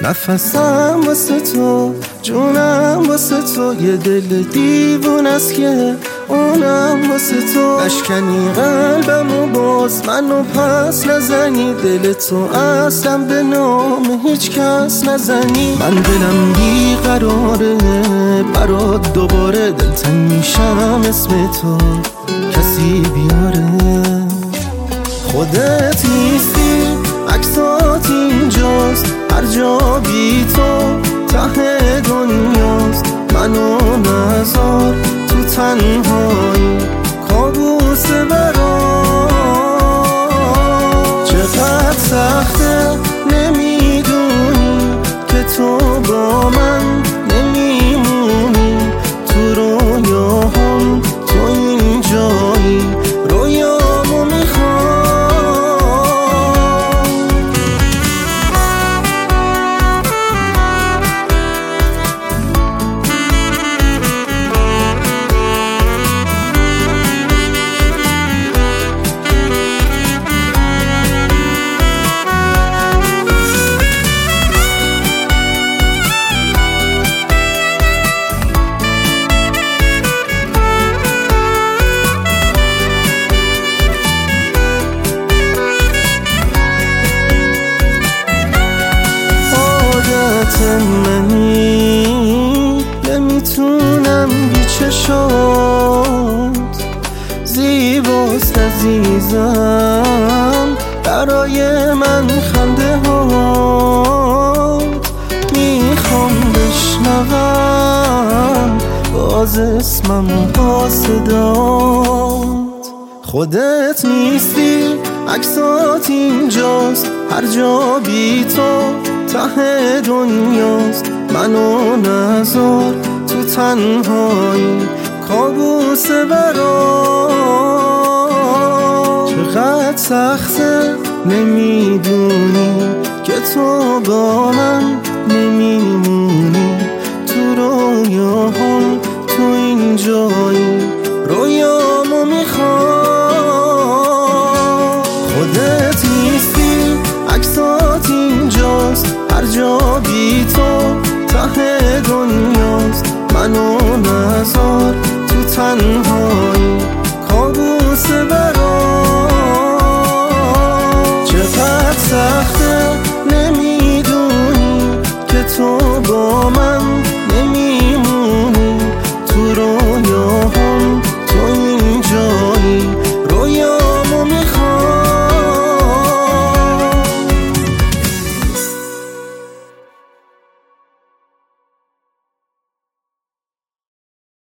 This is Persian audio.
نفسم واسه تو، جونم واسه تو، یه دل دیوون است که اونم واسه تو. نشکنی قلبمو باز منو پس نزنی، دل تو اصلا به نام هیچ کس نزنی. من دلم بیقراره برات دوباره، دلتنگ میشم اسم تو کسی بیاره. خودت نیستی عکسات اینجاست، هر جا بی تو ته دنیاست. منو نذار تو تنهایی کابوس برام. چقدر سخته نمیدونی که تو با من نمیمونی، تو رویاهم تو اینجایی، رویامو میخوام. منی نمیتونم بی چشات، زیباست عزیزم برای من خنده هات. میخوام بشنوم باز اسمم با صدات. خودت نیستی عکسات اینجاست، هر جا بی تو ته دنیاست. منو نذار تو تنهایی کابوس برام. چقدر سخته نمیدونی که تو با من نمیمونی، تو رویاهم تو اینجایی، رویامو میخوام. خودت نیستی عکسات اینجاست، هر جا بی تو ته دنیاست. منو